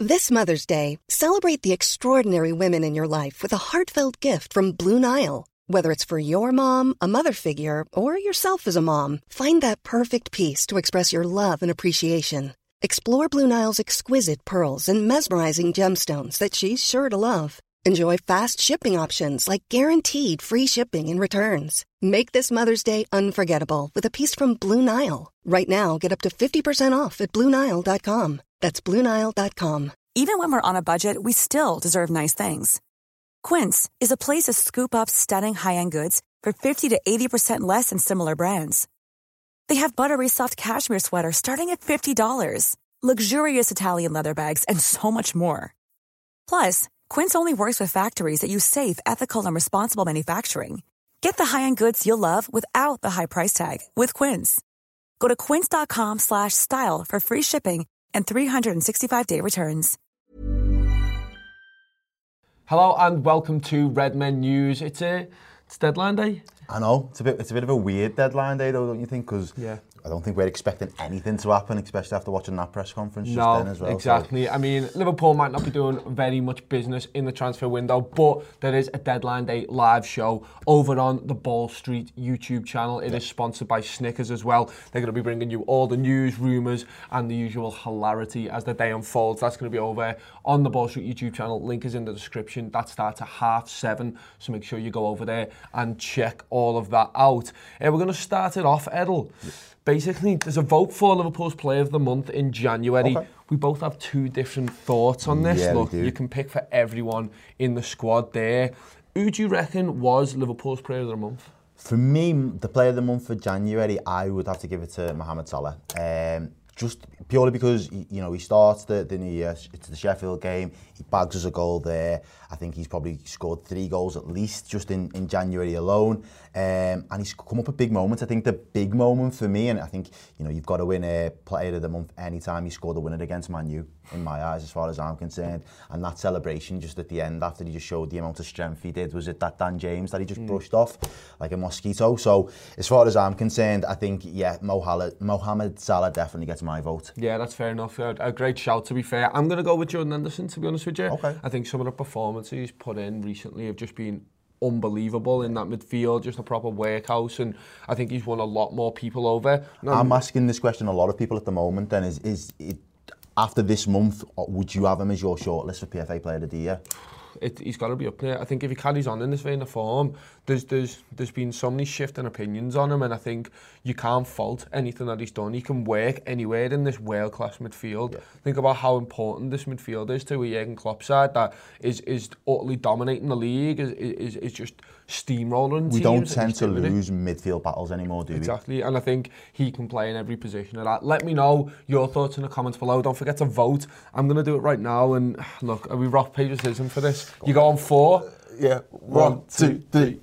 This Mother's Day, celebrate the extraordinary women in your life with a heartfelt gift from Blue Nile. Whether it's for your mom, a mother figure, or yourself as a mom, find that perfect piece to express your love and appreciation. Explore Blue Nile's exquisite pearls and mesmerizing gemstones that she's sure to love. Enjoy fast shipping options like guaranteed free shipping and returns. Make this Mother's Day unforgettable with a piece from Blue Nile. Right now, get up to 50% off at BlueNile.com. That's BlueNile.com. Even when we're on a budget, we still deserve nice things. Quince is a place to scoop up stunning high-end goods for 50 to 80% less than similar brands. They have buttery soft cashmere sweaters starting at $50, luxurious Italian leather bags, and so much more. Plus, Quince only works with factories that use safe, ethical, and responsible manufacturing. Get the high-end goods you'll love without the high price tag with Quince. Go to quince.com/style for free shipping and 365-day returns. Hello and welcome to Redmen News. It's deadline day. I know, it's a bit of a weird deadline day though, don't you think? Because I don't think we're expecting anything to happen, especially after watching that press conference just then as well. Exactly. So. I mean, Liverpool might not be doing very much business in the transfer window, but there is a deadline day live show over on the Ball Street YouTube channel. It is sponsored by Snickers as well. They're going to be bringing you all the news, rumours, and the usual hilarity as the day unfolds. That's going to be over on the Ball Street YouTube channel. Link is in the description. That starts at 7:30, so make sure you go over there and check all of that out. We're going to start it off, Edel. Basically, there's a vote for Liverpool's Player of the Month in January. Okay. We both have two different thoughts on this. Yeah, look, you can pick for everyone in the squad there. Who do you reckon was Liverpool's Player of the Month? For me, the Player of the Month for January, I would have to give it to Mohamed Salah. Just purely because, you know, he starts the new year, it's the Sheffield game, he bags us a goal there. I think he's probably scored 3 goals at least just in January alone. And he's come up at big moments. I think the big moment for me, and I think, you know, you've got to win a Player of the Month anytime you score the winner against Man U, in my eyes, as far as I'm concerned. And that celebration just at the end, after he just showed the amount of strength he did, was it that Dan James that he just brushed off like a mosquito? So, as far as I'm concerned, I think, Mohamed Salah definitely gets my vote. Yeah, that's fair enough. A great shout, to be fair. I'm going to go with Jordan Henderson, to be honest with you. Okay. I think some of the performances he's put in recently have just been unbelievable in that midfield, just a proper workhouse, and I think he's won a lot more people over. I'm asking this question a lot of people at the moment then, is it, after this month, would you have him as your shortlist for PFA Player of the Year? He's got to be up there. I think if he carries on in this vein of form, there's been so many shifting opinions on him, and I think you can't fault anything that he's done. He can work anywhere in this world-class midfield. Yeah. Think about how important this midfield is to a Jurgen Klopp side that is utterly dominating the league, is just steamrolling teams. We don't tend to lose midfield battles anymore, do we? Exactly, and I think he can play in every position of that. Let me know your thoughts in the comments below. Don't forget to vote. I'm going to do it right now, and look, are we rock, paper, scissors for this? You go on 4? Yeah. 1, 2, 3.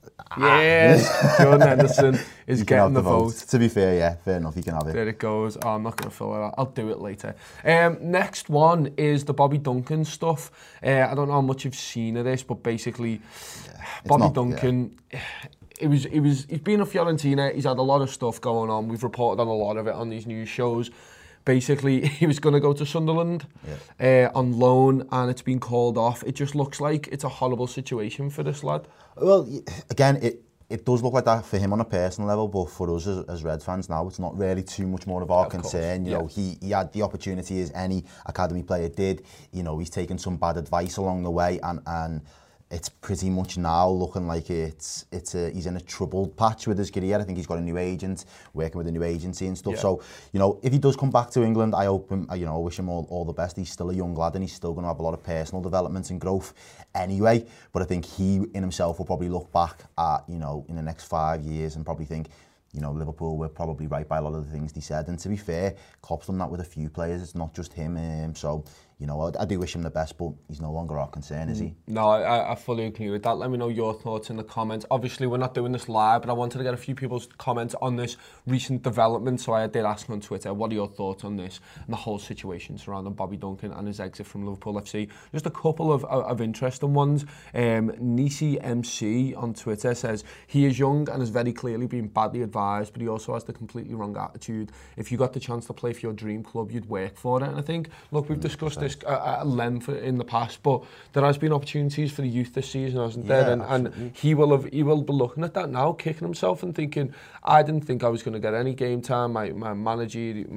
Yes, Jordan Henderson is getting the vote. To be fair, yeah, fair enough, you can have it. There it goes. Oh, I'm not going to fill it out. I'll do it later. Next one is the Bobby Duncan stuff. I don't know how much you've seen of this, but basically, Bobby Duncan... He's been at Fiorentina. He's had a lot of stuff going on. We've reported on a lot of it on these news shows. Basically, he was going to go to Sunderland on loan, and it's been called off. It just looks like it's a horrible situation for this lad. Well, again, it does look like that for him on a personal level, but for us as Red fans now, it's not really too much more of our concern. You know, he had the opportunity as any academy player did. You know, he's taken some bad advice along the way, and it's pretty much now looking like he's in a troubled patch with his career. I think he's got a new agent, working with a new agency and stuff. Yeah. So, you know, if he does come back to England, I hope him, I wish him all the best. He's still a young lad and he's still going to have a lot of personal development and growth anyway. But I think he in himself will probably look back at, in the next 5 years and probably think, Liverpool were probably right by a lot of the things they said. And to be fair, Klopp's done that with a few players. It's not just him. So, I do wish him the best, but he's no longer our concern, is he? No, I fully agree with that. Let me know your thoughts in the comments. Obviously, we're not doing this live, but I wanted to get a few people's comments on this recent development. So I did ask on Twitter, what are your thoughts on this and the whole situation surrounding Bobby Duncan and his exit from Liverpool FC? Just a couple of interesting ones. Nisi MC on Twitter says, he is young and has very clearly been badly advised, but he also has the completely wrong attitude. If you got the chance to play for your dream club, you'd work for it. And I think, look, we've discussed this at length in the past, but there has been opportunities for the youth this season, hasn't there? And he will be looking at that now, kicking himself and thinking, I didn't think I was going to get any game time. My manager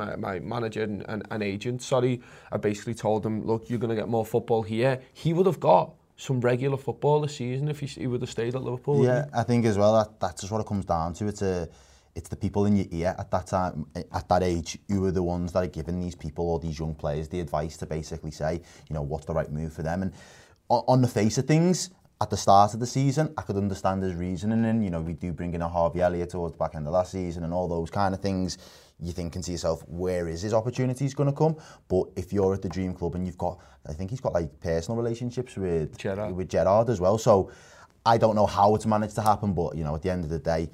and agent, I basically told him, look, you're going to get more football here. He would have got some regular football this season if he would have stayed at Liverpool. Yeah, I think as well that's just what it comes down to. It's the people in your ear at that time, at that age, who are the ones that are giving these people or these young players the advice to basically say, what's the right move for them. And on the face of things, at the start of the season, I could understand his reasoning, and we do bring in a Harvey Elliott towards the back end of last season and all those kind of things. You're thinking to yourself, where is his opportunities going to come? But if you're at the dream club and I think he's got like personal relationships with Gerrard as well. So I don't know how it's managed to happen, but at the end of the day,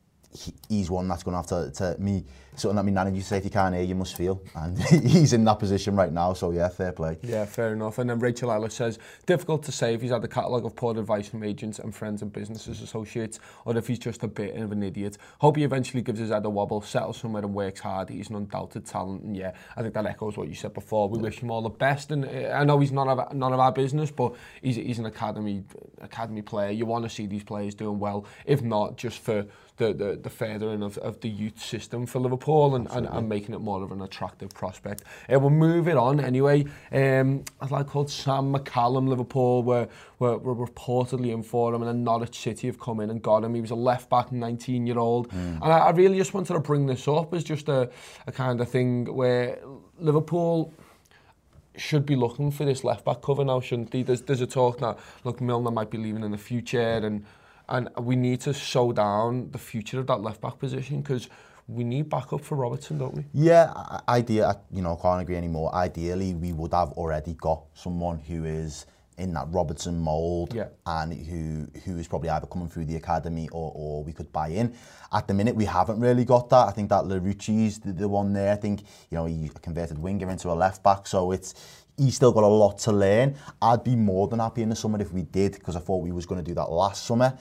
he's one that's going to have to something that my nan used to say, if you can't hear, you must feel. And he's in that position right now, so yeah, fair play. Yeah, fair enough. And then Rachel Ellis says, difficult to say if he's had a catalogue of poor advice from agents and friends and businesses associates, or if he's just a bit of an idiot. Hope he eventually gives his head a wobble, settles somewhere and works hard. He's an undoubted talent, and yeah, I think that echoes what you said before. We wish him all the best, and I know he's none of our business, but he's an academy player. You want to see these players doing well, if not just for the furthering of the youth system for Liverpool and making it more of an attractive prospect. We'll move it on anyway. A lad called Sam McCallum, Liverpool were reportedly in for him, and then Norwich City have come in and got him. He was a left-back, 19-year-old. And I really just wanted to bring this up as just a kind of thing where Liverpool should be looking for this left-back cover now, shouldn't they? There's a talk that, look, Milner might be leaving in the future, and we need to sow down the future of that left-back position, because we need backup for Robertson, don't we? Yeah, I can't agree anymore. Ideally, we would have already got someone who is in that Robertson mould, and who is probably either coming through the academy or we could buy in. At the minute, we haven't really got that. I think that Larouchi's the one there. I think, he converted winger into a left-back, so he's still got a lot to learn. I'd be more than happy in the summer if we did, because I thought we was going to do that last summer.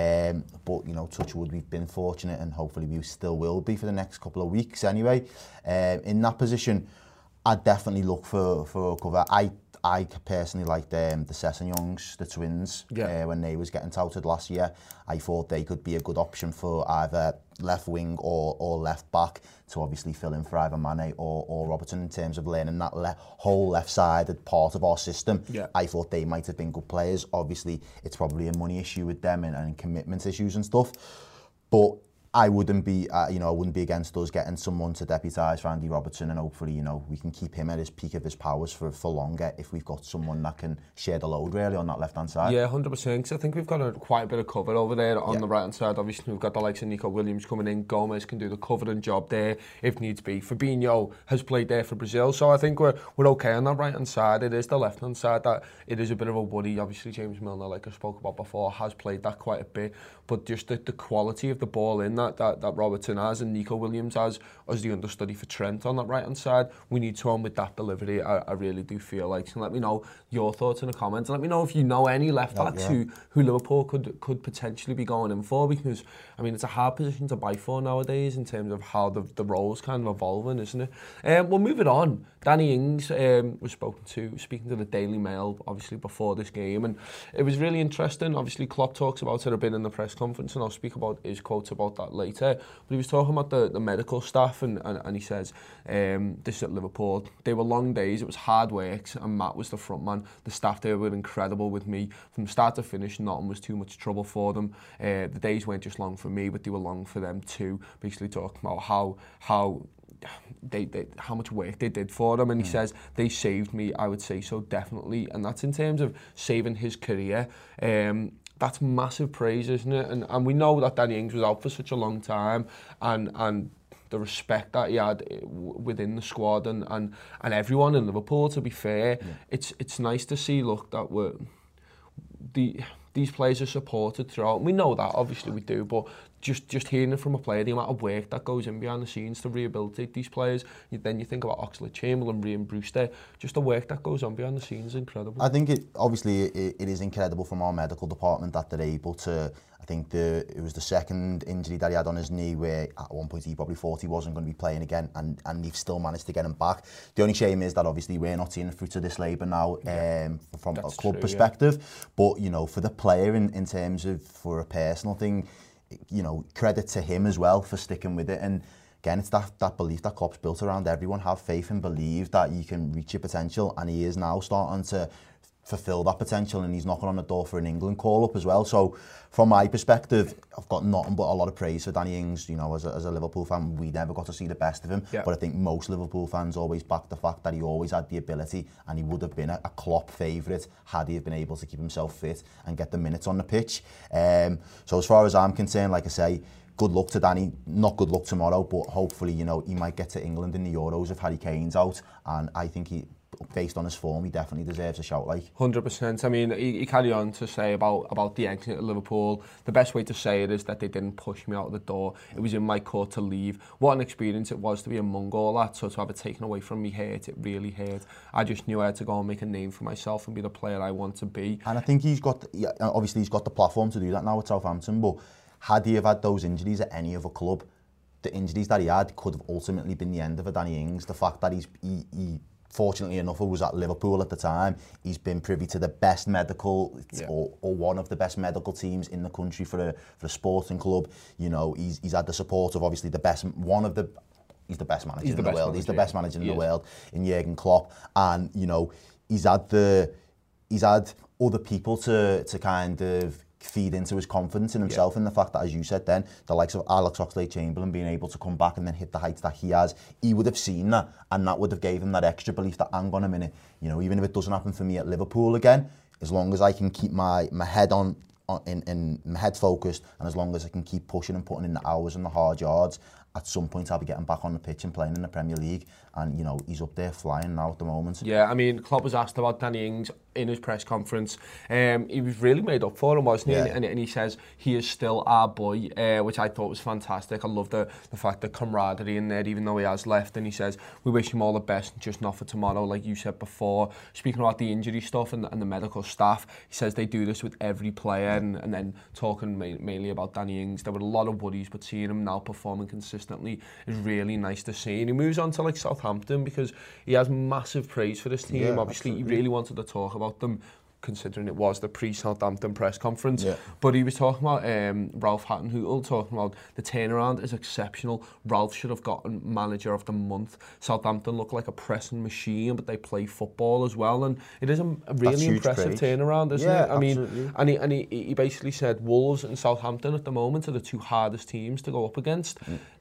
But, touch wood, we've been fortunate, and hopefully we still will be for the next couple of weeks anyway. In that position, I'd definitely look for a cover. I personally liked the Sessegnon, the twins, when they was getting touted last year. I thought they could be a good option for either left wing or left back to obviously fill in for either Mane or Robertson in terms of learning that whole left-sided part of our system. I thought they might have been good players. Obviously, it's probably a money issue with them and commitment issues and stuff. But I wouldn't be against us getting someone to deputise for Andy Robertson, and hopefully, we can keep him at his peak of his powers for longer if we've got someone that can share the load really on that left-hand side. Yeah, 100%, because I think we've got quite a bit of cover over there on the right-hand side. Obviously, we've got the likes of Nico Williams coming in. Gomez can do the covering job there if needs be. Fabinho has played there for Brazil, so I think we're okay on that right-hand side. It is the left-hand side that it is a bit of a worry. Obviously, James Milner, like I spoke about before, has played that quite a bit, but just the quality of the ball in that Robertson has and Nico Williams has as the understudy for Trent on that right-hand side, we need someone with that delivery. I really do feel like. So let me know your thoughts in the comments. Let me know if you know any left-backs who Liverpool could potentially be going in for, because, I mean, it's a hard position to buy for nowadays in terms of how the role's kind of evolving, isn't it? We'll move it on. Danny Ings was speaking to the Daily Mail, obviously, before this game, and it was really interesting. Obviously, Klopp talks about it a bit in the press conference, and I'll speak about his quotes about that later. But he was talking about the medical staff, and he says, this at Liverpool, they were long days, it was hard work, and Matt was the front man. The staff there were incredible with me. From start to finish, nothing was too much trouble for them. The days weren't just long for me, but they were long for them too. Basically talking about how much work they did for them, and he says they saved me. I would say so, definitely, and that's in terms of saving his career. That's massive praise, isn't it? And we know that Danny Ings was out for such a long time, and the respect that he had within the squad and everyone in Liverpool, to be fair, it's nice to see, look, that these players are supported throughout. We know that, obviously we do, but just hearing it from a player, the amount of work that goes in behind the scenes to rehabilitate these players. Then you think about Oxlade-Chamberlain, Ryan Brewster, just the work that goes on behind the scenes is incredible. I think it is incredible from our medical department that they're able to. I think it was the second injury that he had on his knee where at one point he probably thought he wasn't going to be playing again, and they've still managed to get him back. The only shame is that obviously we're not seeing the fruits of this labour now from a club perspective. Yeah. But, you know, for the player in terms of, for a personal thing, you know, credit to him as well for sticking with it. And again, it's that belief that Klopp's built around everyone. Have faith and believe that you can reach your potential, and he is now starting to fulfill that potential, and he's knocking on the door for an England call-up as well. So from my perspective, I've got nothing but a lot of praise for Danny Ings. You know, as a Liverpool fan, we never got to see the best of him, but I think most Liverpool fans always back the fact that he always had the ability, and he would have been a Klopp favourite had he have been able to keep himself fit and get the minutes on the pitch. So as far as I'm concerned, like I say, good luck to Danny. Not good luck tomorrow, but hopefully, you know, he might get to England in the Euros if Harry Kane's out, and I think based on his form, he definitely deserves a shout. 100%. I mean, he carry on to say about the exit at Liverpool. The best way to say it is that they didn't push me out of the door. It was in my court to leave. What an experience it was to be among all that. So to have it taken away from me hurt. It really hurt. I just knew I had to go and make a name for myself and be the player I want to be. And I think he's got the platform to do that now at Southampton. But had he have had those injuries at any other club, the injuries that he had could have ultimately been the end of a Danny Ings. The fact that he fortunately enough, I was at Liverpool at the time. He's been privy to the best medical, or one of the best medical teams in the country for a sporting club. You know, he's had the support of obviously the best, he's the best manager in the world. He's the best manager in the world, in Jurgen Klopp. And, you know, he's had other people to kind of feed into his confidence in himself, and the fact that, as you said then, the likes of Alex Oxlade-Chamberlain being able to come back and then hit the heights that he has, he would have seen that, and that would have gave him that extra belief that, hang on a minute, you know, even if it doesn't happen for me at Liverpool again, as long as I can keep my head in my head focused, and as long as I can keep pushing and putting in the hours and the hard yards, at some point I'll be getting back on the pitch and playing in the Premier League. And, you know, he's up there flying now at the moment. Yeah, I mean, Klopp was asked about Danny Ings in his press conference. He was really made up for him, wasn't he? Yeah. And he says he is still our boy, which I thought was fantastic. I love the fact that camaraderie in there, even though he has left. And he says, we wish him all the best, just not for tomorrow, like you said before. Speaking about the injury stuff and the medical staff, he says they do this with every player. And then talking mainly about Danny Ings, there were a lot of worries, but seeing him now performing consistently is really nice to see. And he moves on to like Southampton because he has massive praise for this team. Yeah, obviously, absolutely. He really wanted to talk about them, considering it was the pre-Southampton press conference. Yeah. But he was talking about Ralph Hasenhüttl, talking about the turnaround is exceptional. Ralph should have gotten manager of the month. Southampton look like a pressing machine, but they play football as well, and it is a really impressive turnaround, isn't it? I mean, and he basically said Wolves and Southampton at the moment are the two hardest teams to go up against.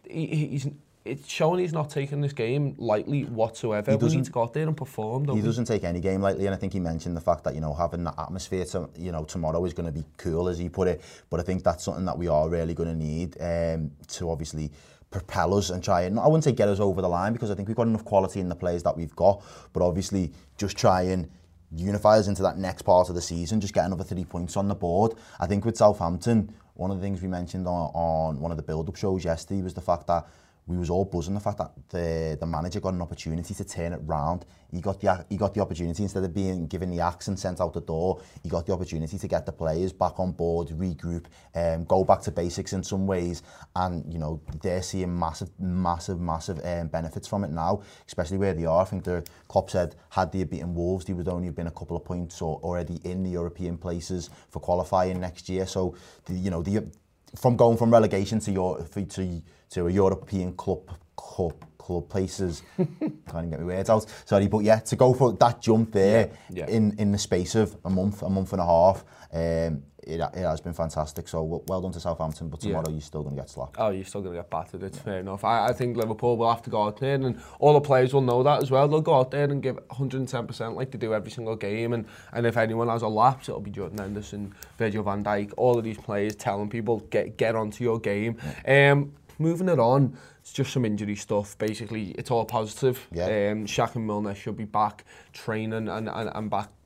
It's showing he's not taking this game lightly whatsoever. We need to go out there and perform. He doesn't take any game lightly, and I think he mentioned the fact that, you know, having that atmosphere tomorrow is going to be cool, as he put it. But I think that's something that we are really going to need to obviously propel us and try and, I wouldn't say get us over the line, because I think we've got enough quality in the players that we've got, but obviously just try and unify us into that next part of the season, just get another 3 points on the board. I think with Southampton, one of the things we mentioned on one of the build-up shows yesterday was the fact that we was all buzzing the fact that the manager got an opportunity to turn it round. He got the opportunity, instead of being given the axe and sent out the door, he got the opportunity to get the players back on board, regroup, go back to basics in some ways, and, you know, they're seeing massive benefits from it now, especially where they are. I think Klopp said had they beaten Wolves, they would only have been a couple of points already in the European places for qualifying next year. So, from going from relegation to a European club places, can't even get my words out, sorry, but yeah, to go for that jump there in the space of a month and a half, it has been fantastic. So well done to Southampton, but tomorrow you're still going to get slapped. Oh, you're still going to get battered, it's fair enough. I think Liverpool will have to go out there, and all the players will know that as well. They'll go out there and give 110% like they do every single game, and if anyone has a lapse, it'll be Jordan Henderson, Virgil van Dijk, all of these players telling people, get onto your game. Moving it on, it's just some injury stuff. Basically, it's all positive. Shaq and Milner should be back training and back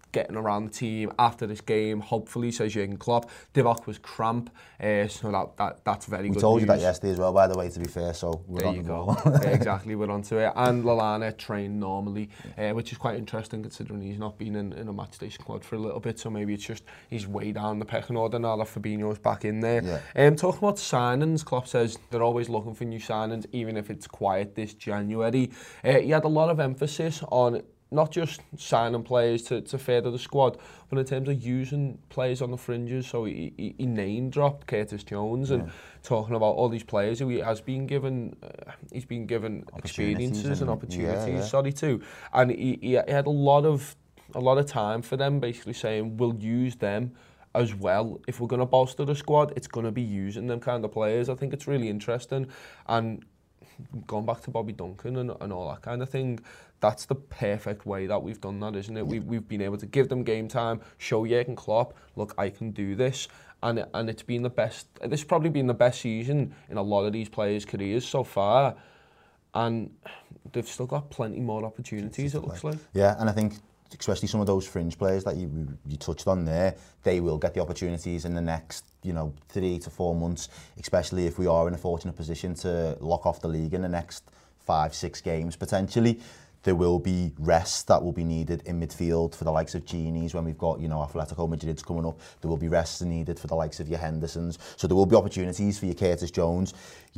getting around the team after this game, hopefully, says Jurgen Klopp. Divock was cramp, so that's very good We told news. You that yesterday as well, by the way, to be fair, so we're there on you the go. ball. Exactly, we're onto it. And Lallana trained normally, which is quite interesting considering he's not been in a matchday squad for a little bit, so maybe it's just he's way down the pecking order now that Fabinho's back in there. Yeah. Talking about signings, Klopp says they're always looking for new signings, even if it's quiet this January. He had a lot of emphasis on not just signing players to further the squad, but in terms of using players on the fringes. So he name dropped Curtis Jones and talking about all these players who he has been given, he's been given experiences and opportunities. Too, and he had a lot of time for them, basically saying we'll use them as well. If we're going to bolster the squad, it's going to be using them kind of players. I think it's really interesting. And going back to Bobby Duncan and all that kind of thing, that's the perfect way that we've done that, isn't it? We've been able to give them game time, show Jurgen Klopp, look, I can do this. And it's been the best, this has probably been the best season in a lot of these players' careers so far. And they've still got plenty more opportunities, it looks like. Yeah, and I think especially some of those fringe players that you touched on there, they will get the opportunities in the next 3 to 4 months, especially if we are in a fortunate position to lock off the league in the next 5-6 games potentially. There will be rest that will be needed in midfield for the likes of Genies when we've got, Atletico Madrid's coming up. There will be rests needed for the likes of your Hendersons. So there will be opportunities for your Curtis Jones.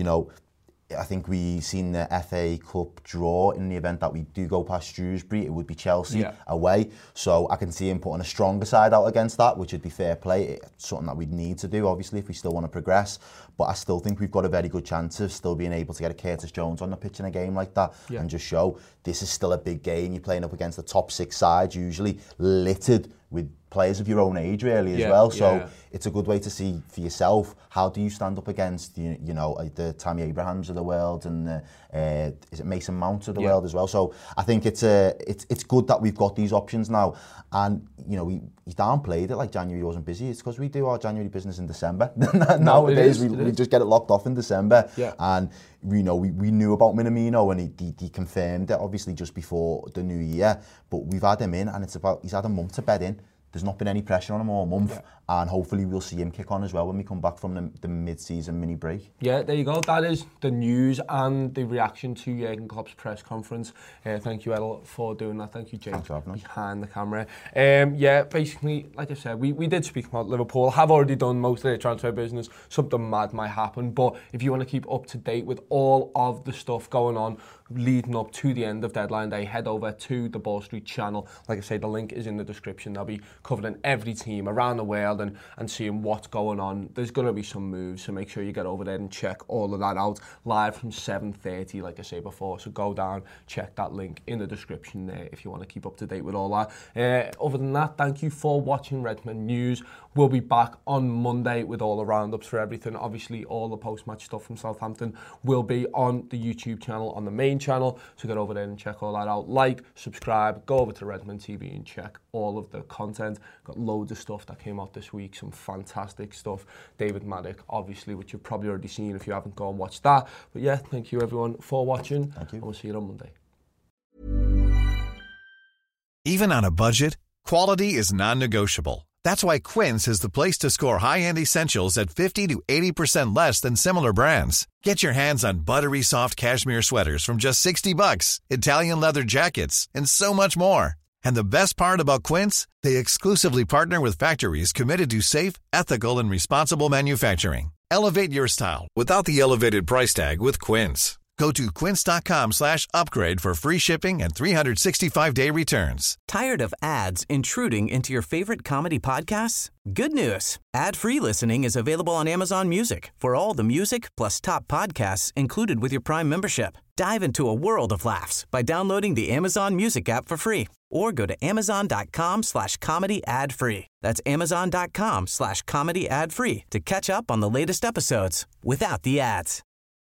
I think we've seen the FA Cup draw in the event that we do go past Shrewsbury. It would be Chelsea away. So I can see him putting a stronger side out against that, which would be fair play. It's something that we'd need to do, obviously, if we still want to progress. But I still think we've got a very good chance of still being able to get a Curtis Jones on the pitch in a game like that and just show this is still a big game. You're playing up against the top 6 sides, usually littered with players of your own age really as well. So it's a good way to see for yourself, how do you stand up against the Tammy Abrahams of the world and is it Mason Mount of the world as well. So I think it's good that we've got these options now. And we downplayed it like January wasn't busy. It's because we do our January business in December. Nowadays we just get it locked off in December. And we knew about Minamino and he confirmed it obviously just before the new year, but we've had him in and he's had a month to bed in. There's not been any pressure on him all month, and hopefully we'll see him kick on as well when we come back from the mid-season mini break. Yeah, there you go. That is the news and the reaction to Jurgen Klopp's press conference. Thank you, Edel, for doing that. Thank you, Jake, behind the camera. Basically, like I said, we did speak about Liverpool. Have already done most of their transfer business. Something mad might happen, but if you want to keep up to date with all of the stuff going on leading up to the end of deadline day, head over to the Ball Street channel. Like I say, the link is in the description. They'll be covering every team around the world and seeing what's going on. There's going to be some moves, so make sure you get over there and check all of that out live from 7:30, like I say before. So go down, check that link in the description there if you want to keep up to date with all that. Other than that, thank you for watching Redmen News. We'll be back on Monday with all the roundups for everything. Obviously, all the post-match stuff from Southampton will be on the YouTube channel, on the main channel. So get over there and check all that out. Like, subscribe, go over to Redmen TV and check all of the content. Got loads of stuff that came out this week, some fantastic stuff. David Maddock, obviously, which you've probably already seen if you haven't gone and watched that. But yeah, thank you everyone for watching. Thank you. And we'll see you on Monday. Even on a budget, quality is non-negotiable. That's why Quince is the place to score high-end essentials at 50 to 80% less than similar brands. Get your hands on buttery soft cashmere sweaters from just $60, Italian leather jackets, and so much more. And the best part about Quince, they exclusively partner with factories committed to safe, ethical, and responsible manufacturing. Elevate your style without the elevated price tag with Quince. Go to quince.com/upgrade for free shipping and 365-day returns. Tired of ads intruding into your favorite comedy podcasts? Good news. Ad-free listening is available on Amazon Music for all the music plus top podcasts included with your Prime membership. Dive into a world of laughs by downloading the Amazon Music app for free or go to amazon.com/comedy ad-free. That's amazon.com/comedy ad-free to catch up on the latest episodes without the ads.